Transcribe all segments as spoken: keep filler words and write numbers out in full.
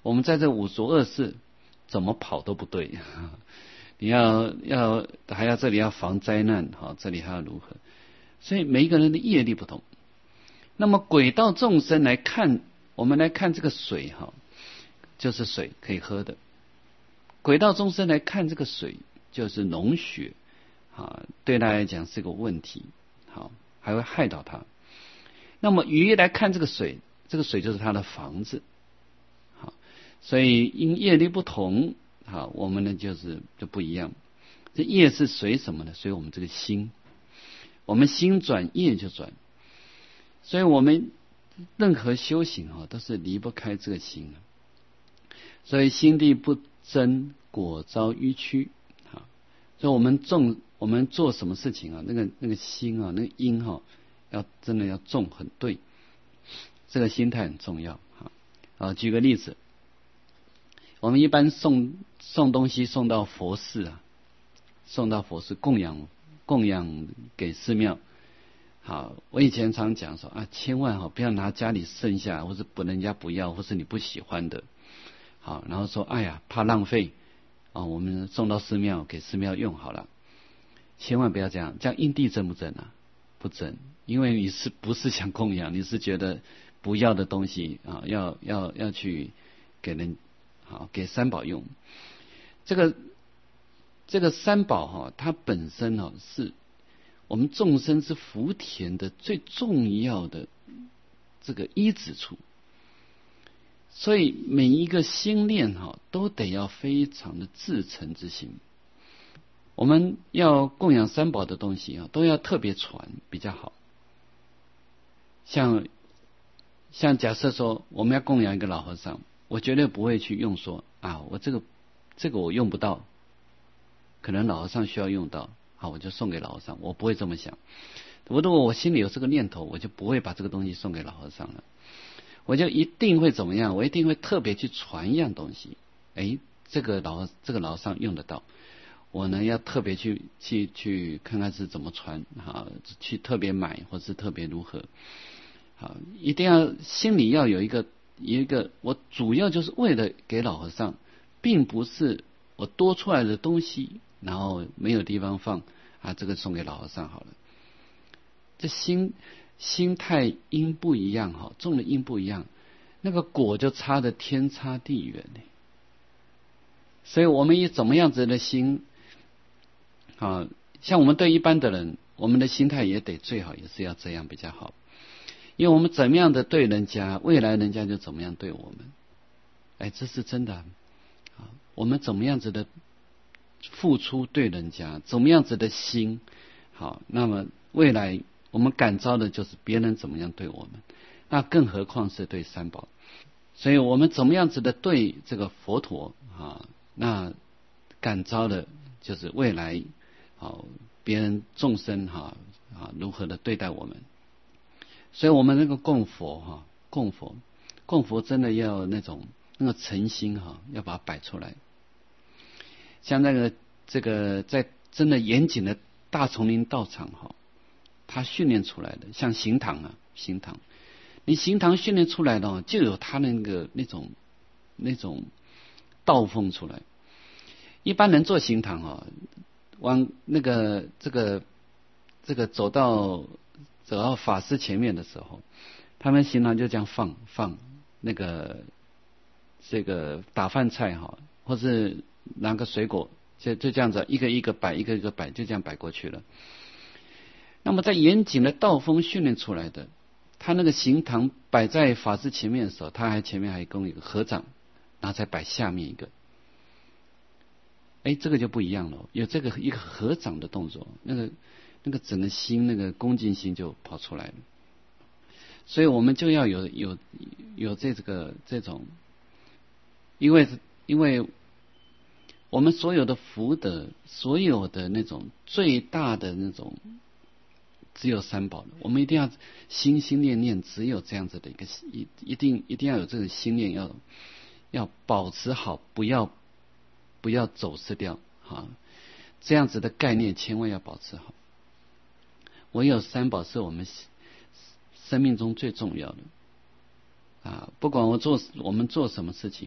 我们在这五浊恶世怎么跑都不对，你要要还要这里要防灾难，好，这里还要如何？所以每一个人的业力不同。那么鬼道众生来看，我们来看这个水哈，就是水可以喝的。鬼道众生来看这个水，就是脓血啊，对他来讲是个问题，好，还会害到他。那么鱼来看这个水，这个水就是他的房子，好，所以因业力不同，好，我们呢就是就不一样。这业是随什么呢？随我们这个心，我们心转，业就转。所以我们任何修行啊，都是离不开这个心。所以心地不真，果遭迂曲。啊，所以我们种，我们做什么事情啊，那个那个心啊，那个因哈、啊，要真的要种很对，这个心态很重要。啊，举个例子，我们一般送送东西送到佛寺啊，送到佛寺供养供养给寺庙。好，我以前常讲说啊，千万哈不要拿家里剩下，或是不人家不要，或是你不喜欢的。好，然后说哎呀怕浪费啊，我们送到寺庙给寺庙用好了。千万不要这样，这样因地正不正啊？不正，因为你是不是想供养，你是觉得不要的东西啊，要要要去给人好给三宝用。这个这个三宝哈、啊，它本身哦、啊、是。我们众生之福田的最重要的这个依止处，所以每一个心念哈都得要非常的至诚之心。我们要供养三宝的东西啊，都要特别传比较好。像像假设说我们要供养一个老和尚，我绝对不会去用说啊，我这个这个我用不到，可能老和尚需要用到。好，我就送给老和尚，我不会这么想。我如果我心里有这个念头，我就不会把这个东西送给老和尚了。我就一定会怎么样？我一定会特别去传一样东西。哎，这个老这个老和尚用得到，我呢要特别去去去看看是怎么传，好，去特别买或是特别如何。好，一定要心里要有一个一个，我主要就是为了给老和尚，并不是我多出来的东西。然后没有地方放啊，这个送给老和尚好了。这心心态因不一样哈，种的因不一样，那个果就差的天差地远呢。所以我们以怎么样子的心啊，像我们对一般的人，我们的心态也得最好也是要这样比较好。因为我们怎么样的对人家，未来人家就怎么样对我们。哎，这是真的啊。我们怎么样子的付出对人家，怎么样子的心好，那么未来我们感召的就是别人怎么样对我们，那更何况是对三宝。所以我们怎么样子的对这个佛陀啊，那感召的就是未来好别人众生哈 啊, 啊如何的对待我们。所以我们那个供佛哈、啊，供佛供佛真的要那种那个诚心哈、啊，要把它摆出来。像那个这个在真的严谨的大丛林道场哈，他训练出来的，像行堂啊，行堂，你行堂训练出来的就有他那个那种那种道风出来。一般人做行堂啊，往那个这个这个走到走到法师前面的时候，他们行堂就这样放放那个这个打饭菜哈，或是拿个水果，就就这样子一个一个摆，一个一个摆，就这样摆过去了。那么在严谨的道风训练出来的，他那个行堂摆在法师前面的时候，他还前面还供一个合掌，然后再摆下面一个。哎，这个就不一样了，有这个一个合掌的动作，那个那个整个心那个恭敬心就跑出来了。所以我们就要有有有这个这种，因为因为。我们所有的福德，所有的那种最大的那种，只有三宝的。我们一定要心心念念，只有这样子的一个一一定一定要有这个心念，要要保持好，不要不要走失掉啊！这样子的概念千万要保持好。唯有三宝是我们生命中最重要的啊！不管我做我们做什么事情，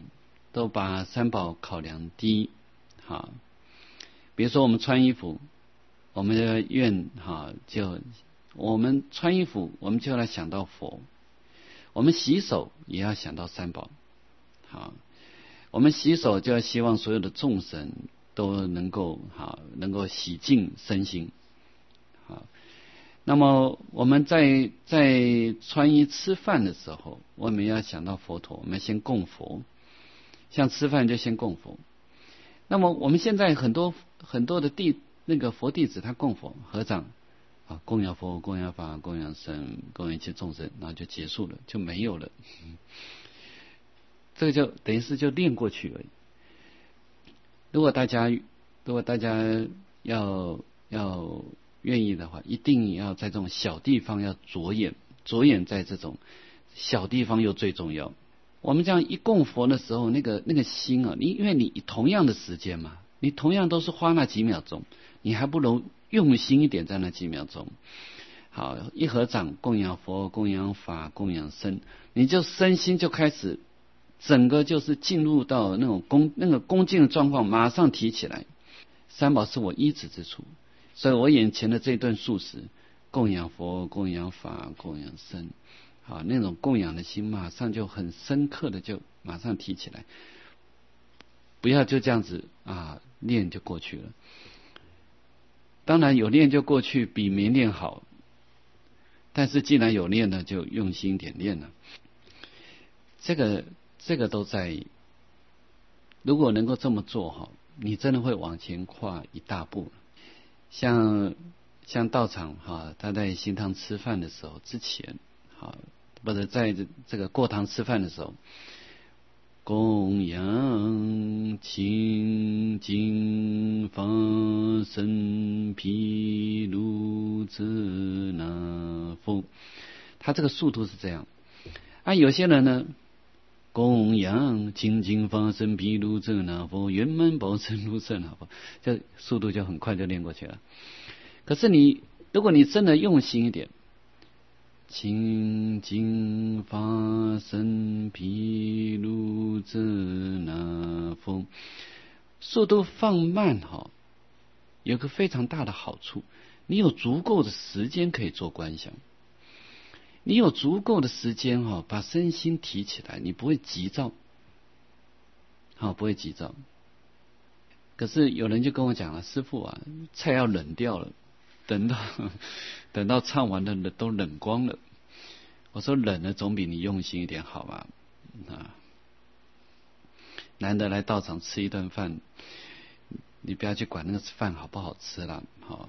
都把三宝考量第一。好，比如说我们穿衣服，我们的愿哈，就我们穿衣服，我们就来想到佛；我们洗手也要想到三宝。好，我们洗手就要希望所有的众生都能够好，能够洗净身心。好，那么我们在在穿衣吃饭的时候，我们要想到佛陀，我们先供佛，像吃饭就先供佛。那么我们现在很多很多的弟那个佛弟子，他供佛合掌啊，供养佛、供养法、供养僧、供养一切众生，然后就结束了，就没有了。嗯、这个就等于是就练过去而已。如果大家如果大家要要愿意的话，一定要在这种小地方要着眼，着眼在这种小地方又最重要。我们这样一供佛的时候，那个那个心啊，你因为你同样的时间嘛，你同样都是花那几秒钟，你还不如用心一点在那几秒钟。好，一合掌供养佛、供养法、供养僧，你就身心就开始整个就是进入到那种恭那个恭敬的状况，马上提起来。三宝是我依止之处，所以我眼前的这顿素食，供养佛、供养法、供养僧。啊，那种供养的心马上就很深刻的就马上提起来，不要就这样子啊练就过去了。当然有练就过去比没练好，但是既然有练呢，就用心点练了。这个这个都在，如果能够这么做哈，你真的会往前跨一大步。像像道场哈，他在行堂吃饭的时候之前，好。或者在这个过堂吃饭的时候，供养清净法身毗卢遮那佛，他这个速度是这样。啊，有些人呢，供养清净法身毗卢遮那佛，圆满报身如遮那佛，这速度就很快就练过去了。可是你，如果你真的用心一点，清净法身毗卢遮那佛，速度放慢哈，有个非常大的好处，你有足够的时间可以做观想，你有足够的时间哈，把身心提起来，你不会急躁，好，不会急躁。可是有人就跟我讲了，师父啊，菜要冷掉了。等到等到唱完了都冷光了，我说冷了总比你用心一点好吧？啊，难得来道场吃一顿饭，你不要去管那个饭好不好吃了，好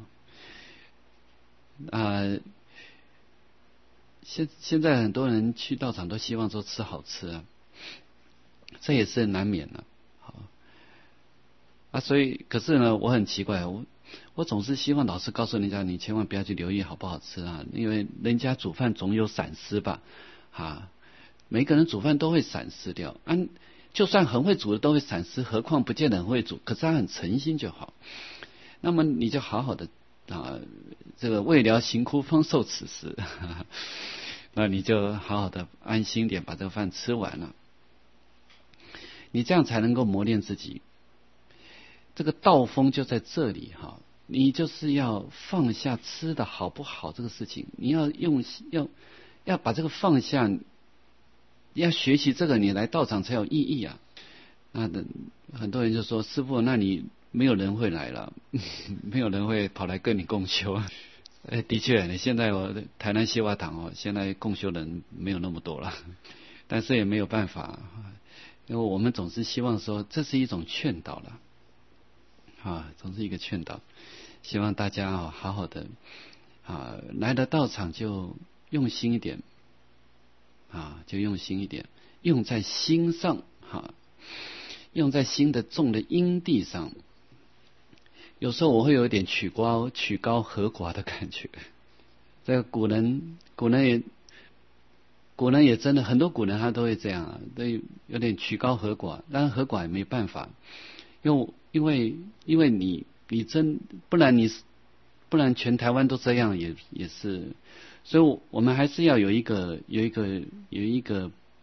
啊。现现在很多人去道场都希望说吃好吃啊，这也是难免的，好啊。所以可是呢，我很奇怪，我。我总是希望老师告诉人家，你千万不要去留意好不好吃啊，因为人家煮饭总有闪失吧，啊，每个人煮饭都会闪失掉，啊，就算很会煮的都会闪失，何况不见得很会煮，可是他很诚心就好。那么你就好好的啊，这个未了行枯方受此时，那你就好好的安心点把这个饭吃完了，你这样才能够磨练自己。这个道风就在这里哈，你就是要放下吃的好不好这个事情，你要用要要把这个放下，要学习这个，你来道场才有意义啊。那很多人就说，师父，那你没有人会来了，没有人会跑来跟你共修。哎，的确，现在我台南西瓦堂哦，现在共修人没有那么多了，但是也没有办法，因为我们总是希望说，这是一种劝导了。啊，总是一个劝导，希望大家啊好好的啊来的道场就用心一点啊，就用心一点，用在心上哈、啊，用在心的种的因地上。有时候我会有一点曲高曲高和寡的感觉。这个古人古人也古人也真的很多古人他都会这样啊，都有点曲高和寡，但是和寡也没办法，因为。因为因为你你真不然你不然全台湾都这样也也是，所以我们还是要有一个有一个有一个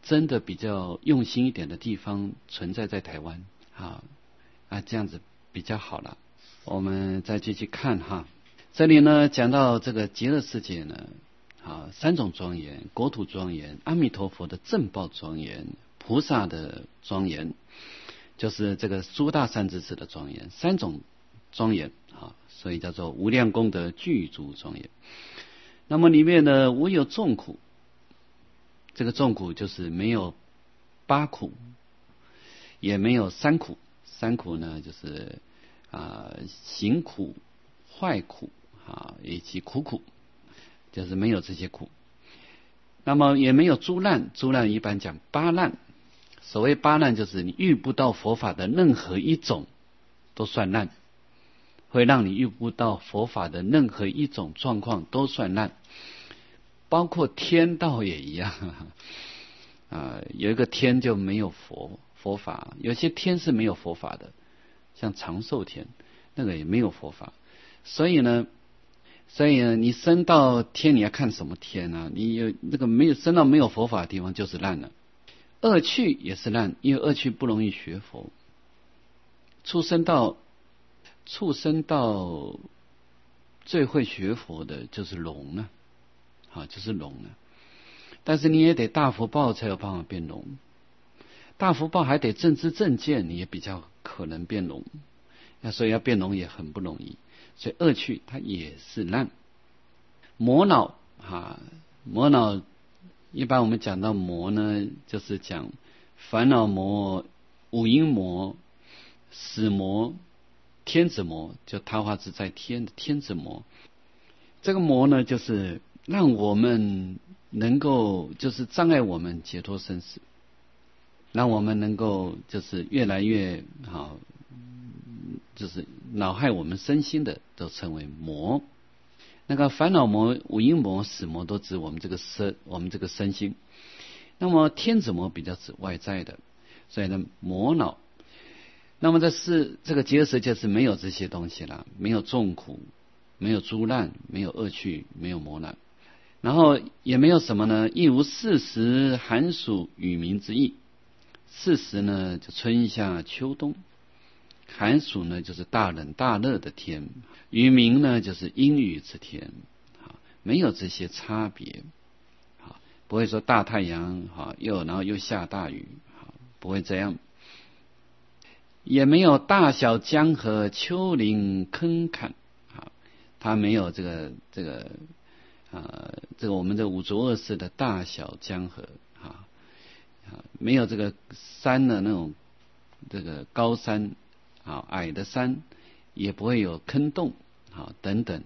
真的比较用心一点的地方存在在台湾啊啊，这样子比较好了。我们再继续看哈，这里呢讲到这个极乐世界呢，啊，三种庄严：国土庄严、阿弥陀佛的正报庄严、菩萨的庄严，就是这个诸大善知识的庄严，三种庄严啊，所以叫做无量功德具足庄严。那么里面呢，无有众苦，这个众苦就是没有八苦，也没有三苦。三苦呢，就是啊行苦、坏苦啊以及苦苦，就是没有这些苦。那么也没有诸难，诸难一般讲八难。所谓八难，就是你遇不到佛法的任何一种都算难，会让你遇不到佛法的任何一种状况都算难，包括天道也一样啊。有一个天就没有佛佛法，有些天是没有佛法的，像长寿天那个也没有佛法。所以呢，所以呢，你升到天，你要看什么天呢、啊？你有那个没有升到没有佛法的地方，就是烂了。恶趣也是烂，因为恶趣不容易学佛。畜生道，畜生道最会学佛的就是龙了，啊，就是龙了。但是你也得大福报才有办法变龙，大福报还得正知正见，你也比较可能变龙。那所以要变龙也很不容易。所以恶趣它也是烂。魔脑啊，魔脑一般我们讲到魔呢，就是讲烦恼魔、五阴魔、死魔、天子魔，就他化自在天的天子魔。这个魔呢，就是让我们能够，就是障碍我们解脱生死，让我们能够就是越来越好，就是恼害我们身心的，都称为魔。那个烦恼魔、五阴魔、死魔都指我们这个身，我们这个身心。那么天子魔比较指外在的，所以呢，魔恼。那么这是这个极乐世界是没有这些东西了，没有众苦，没有诸难，没有恶趣，没有魔难，然后也没有什么呢？亦无四时寒暑雨鸣之意。四时呢，就春夏秋冬。寒暑呢，就是大冷大热的天；雨鸣呢，就是阴雨之天。没有这些差别，不会说大太阳又然后又下大雨，不会这样。也没有大小江河、丘陵坑坎，它没有这个这个啊，这个我们这五浊恶世的大小江河啊，没有这个山的那种这个高山。啊，矮的山也不会有坑洞，啊，等等。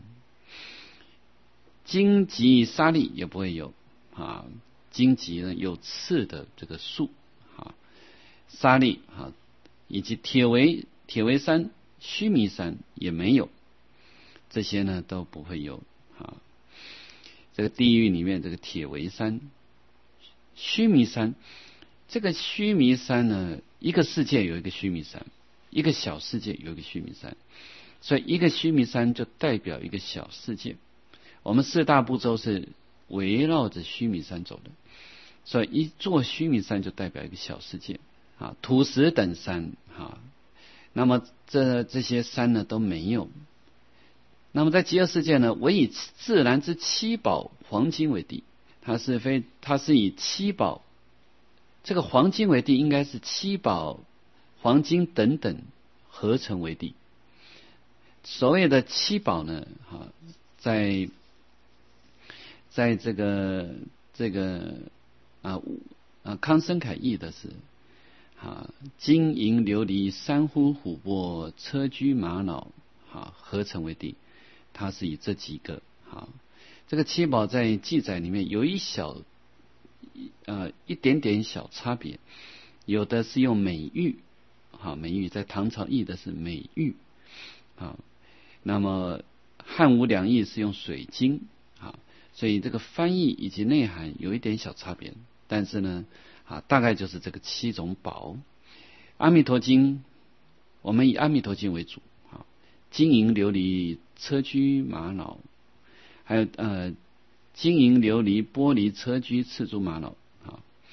荆棘沙砾也不会有，啊，荆棘呢有刺的这个树，啊，沙砾啊，以及铁围铁围山、须弥山也没有，这些呢都不会有，啊。这个地狱里面这个铁围山、须弥山，这个须弥山呢，一个世界有一个须弥山。一个小世界有一个须弥山，所以一个须弥山就代表一个小世界。我们四大部洲是围绕着须弥山走的，所以一座须弥山就代表一个小世界啊。土石等山啊，那么这这些山呢都没有。那么在极乐世界呢，唯以自然之七宝黄金为地，它是非它是以七宝，这个黄金为地，应该是七宝。黄金等等合成为地。所谓的七宝呢，哈，在在这个这个啊啊康生凯译的是啊金银琉璃珊瑚琥珀砗磲玛瑙啊合成为地，它是以这几个啊。这个七宝在记载里面有一小呃一点点小差别，有的是用美玉。好，美玉在唐朝译的是美玉，好，那么汉武两译是用水晶，好，所以这个翻译以及内涵有一点小差别，但是呢，啊，大概就是这个七种宝。阿弥陀经，我们以阿弥陀经为主，啊，金银琉璃砗磲玛瑙，还有呃金银琉璃玻璃砗磲赤珠玛瑙，啊，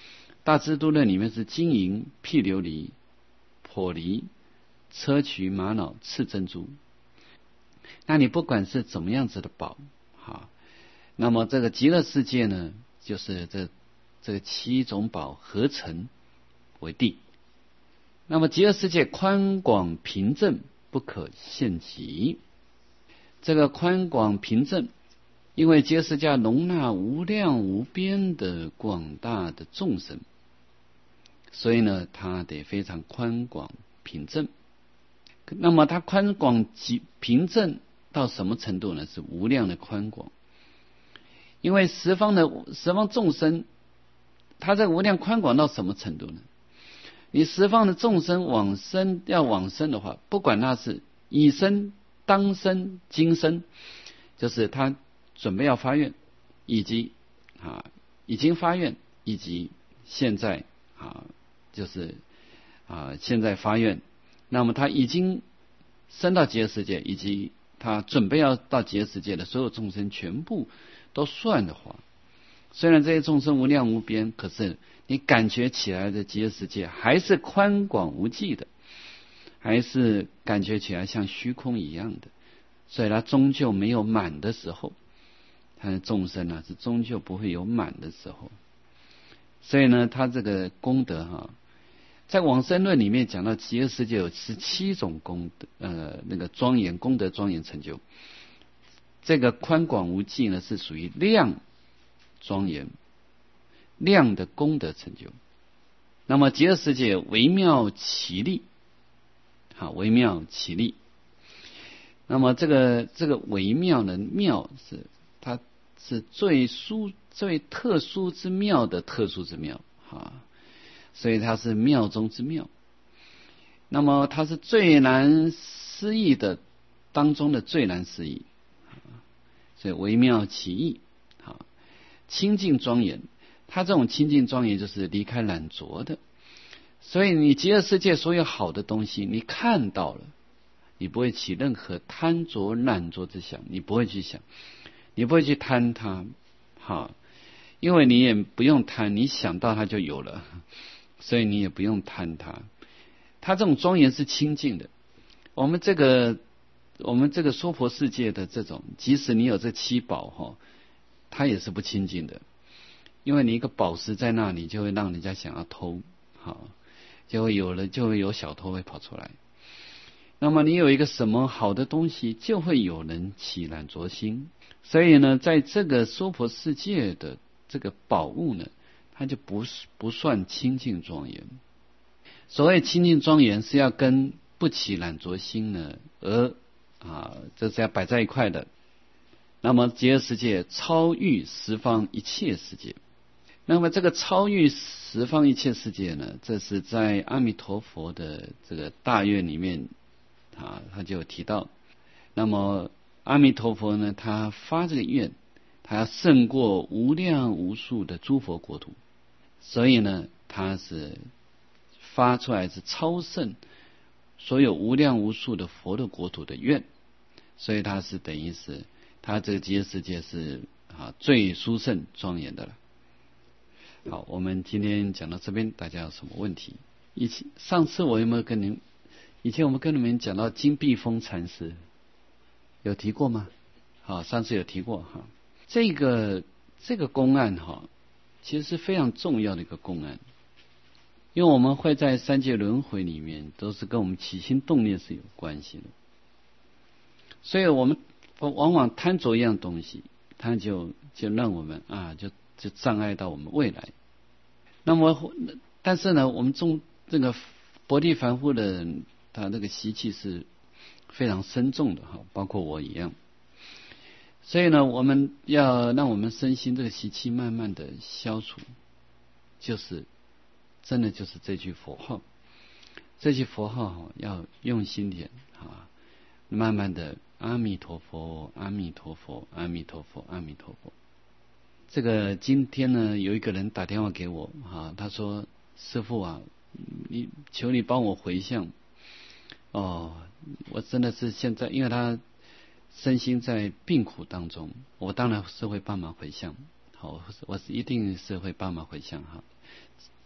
大智度论里面是金银、辟琉璃、婆离、砗磲、玛瑙、赤珍珠。那你不管是怎么样子的宝，好，那么这个极乐世界呢，就是这这个七种宝合成为地。那么极乐世界宽广平正，不可限极。这个宽广平正，因为极乐世界容纳无量无边的广大的众生，所以呢，它得非常宽广平正。那么它宽广及平正到什么程度呢？是无量的宽广。因为十方的十方众生，它这无量宽广到什么程度呢？你十方的众生往生要往生的话，不管他是已生、当生、今生，就是他准备要发愿，以及啊已经发愿，以及现在啊就是啊现在发愿，那么他已经升到极乐世界，以及他准备要到极乐世界的所有众生全部都算的话，虽然这些众生无量无边，可是你感觉起来的极乐世界还是宽广无际的，还是感觉起来像虚空一样的，所以它终究没有满的时候，它的众生呢是终究不会有满的时候。所以呢，它这个功德哈，在往生论里面讲到极乐世界有十七种功德，呃，那个庄严功德庄严成就。这个宽广无际呢，是属于量庄严量的功德成就。那么极乐世界微妙其力，好，微妙其力。那么这个这个微妙的妙是它是最殊最特殊之妙的特殊之妙啊，所以它是妙中之妙。那么它是最难思议的当中的最难思议，所以微妙其意，好，清净庄严。它这种清净庄严就是离开染着的，所以你极乐世界所有好的东西，你看到了，你不会起任何贪着染着之想，你不会去想，你不会去贪它，好，因为你也不用贪，你想到它就有了，所以你也不用贪它。它这种庄严是清净的。我们这个我们这个娑婆世界的这种，即使你有这七宝哈，它也是不清净的。因为你一个宝石在那里，就会让人家想要偷，好，就会有了，就会有小偷会跑出来。那么你有一个什么好的东西，就会有人起染着心。所以呢，在这个娑婆世界的这个宝物呢，它就不不算清净庄严。所谓清净庄严，是要跟不起染着心呢，而啊，这是要摆在一块的。那么极乐世界超越十方一切世界。那么这个超越十方一切世界呢，这是在阿弥陀佛的这个大愿里面啊，他就有提到。那么阿弥陀佛呢，他发这个愿，他要胜过无量无数的诸佛国土，所以呢，他是发出来是超胜所有无量无数的佛的国土的愿，所以他是等于是他这个极乐世界是啊最殊胜庄严的了。好，我们今天讲到这边，大家有什么问题？以前上次我有没有跟您，以前我们跟你们讲到金碧峰禅师，有提过吗？好，上次有提过哈。这个这个公案哈，其实是非常重要的一个公案，因为我们会在三界轮回里面，都是跟我们起心动念是有关系的，所以我们往往贪着一样东西，它就就让我们啊就。就障碍到我们未来。那么但是呢，我们中这个薄地凡夫的人，他这个习气是非常深重的哈，包括我一样。所以呢，我们要让我们身心这个习气慢慢的消除，就是真的就是这句佛号，这句佛号要用心点啊，慢慢的阿弥陀佛，阿弥陀佛，阿弥陀佛，阿弥陀佛。这个今天呢，有一个人打电话给我啊，他说：“师父啊，你求你帮我回向。”哦，我真的是现在，因为他身心在病苦当中，我当然是会帮忙回向。好，我是一定是会帮忙回向哈。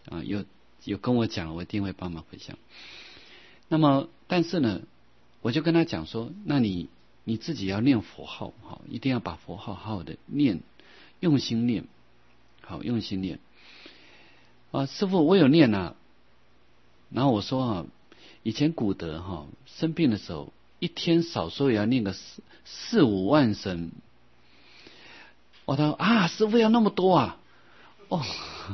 啊，有有跟我讲，我一定会帮忙回向。那么，但是呢，我就跟他讲说，那你你自己要念佛号，好，一定要把佛号好好的念，用心念，好，用心念。啊，师父，我有念啊。然后我说啊，以前古德哈、啊、生病的时候，一天少说也要念个四四五万声。我他说啊，师父要那么多啊？哦，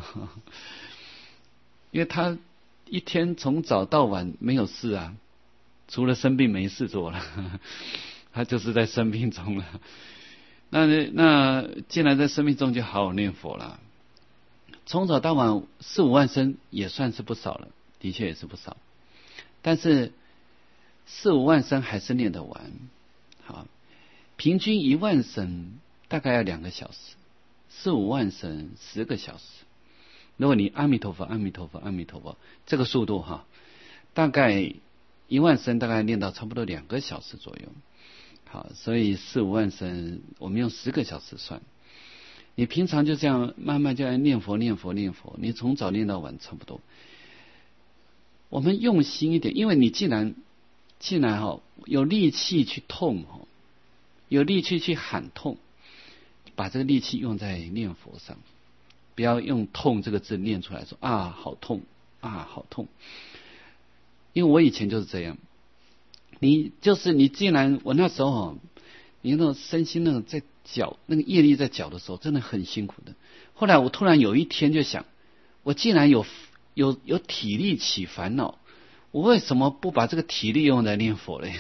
因为他一天从早到晚没有事啊，除了生病没事做了，他就是在生病中了。那那既然在生命中就好好念佛了，从早到晚四五万声也算是不少了，的确也是不少。但是四五万声还是念得完，好，平均一万声大概要两个小时，四五万声十个小时。如果你阿弥陀佛阿弥陀佛阿弥陀佛这个速度哈，大概一万声大概念到差不多两个小时左右。好，所以四五万声我们用十个小时算。你平常就这样慢慢就来念佛念佛念佛，你从早念到晚差不多。我们用心一点，因为你既然既然哈有力气去痛哈，有力气去喊痛，把这个力气用在念佛上，不要用痛这个字念出来说啊好痛啊好痛。因为我以前就是这样，你就是你既然我那时候哈，你那种身心那种在搅那个业力在搅的时候，真的很辛苦的。后来我突然有一天就想，我既然有有有体力起烦恼，我为什么不把这个体力用来念佛嘞？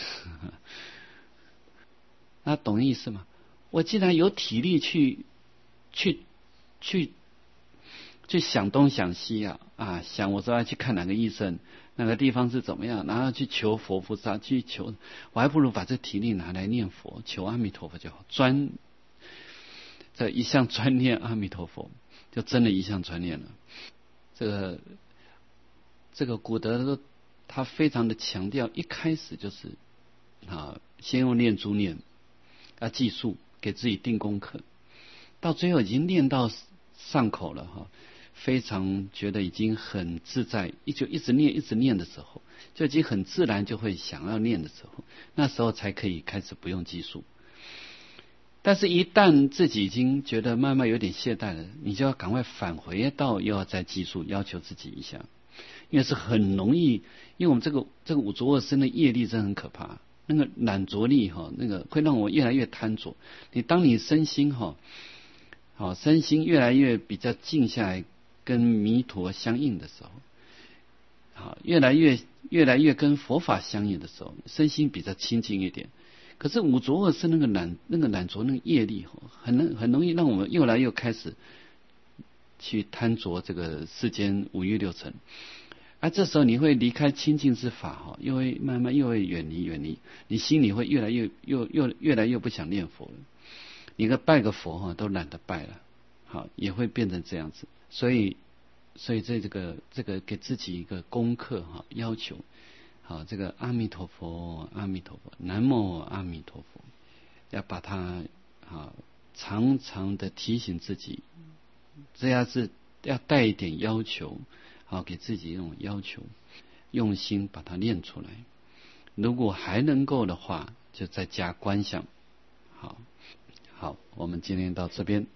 那懂意思吗？我既然有体力去去去去想东想西啊啊，想我说要去看哪个医生，哪个地方是怎么样，然后去求佛菩萨，去求，我还不如把这体力拿来念佛，求阿弥陀佛就好，专这一向专念阿弥陀佛，就真的一向专念了。这个这个古德他非常的强调，一开始就是啊，先用念珠念，要记数，给自己定功课，到最后已经念到上口了哈，非常觉得已经很自在，一就一直念一直念的时候，就已经很自然就会想要念的时候，那时候才可以开始不用计数。但是一旦自己已经觉得慢慢有点懈怠了，你就要赶快返回到又要再计数，要求自己一下，因为是很容易，因为我们这个这个五浊恶生的业力真的很可怕，那个懒着力哈，那个会让我越来越贪着。你当你身心哈，好身心越来越比较静下来，跟弥陀相应的时候，好越来越越来越跟佛法相应的时候，身心比较清净一点。可是五浊恶生那个懒那个懒着那个业力很能很容易让我们越来越开始去贪着这个世间五欲六尘，而、啊、这时候你会离开清净之法哈，又会慢慢又会远离远离，你心里会越来越又又越来越不想念佛了，你个拜个佛哈都懒得拜了，好也会变成这样子。所以所以在这个这个给自己一个功课哈，要求。好，这个阿弥陀佛，阿弥陀佛，南无阿弥陀佛，要把它好常常的提醒自己，这样是要带一点要求，好给自己一种要求，用心把它念出来。如果还能够的话，就再加观想。好，好，我们今天到这边。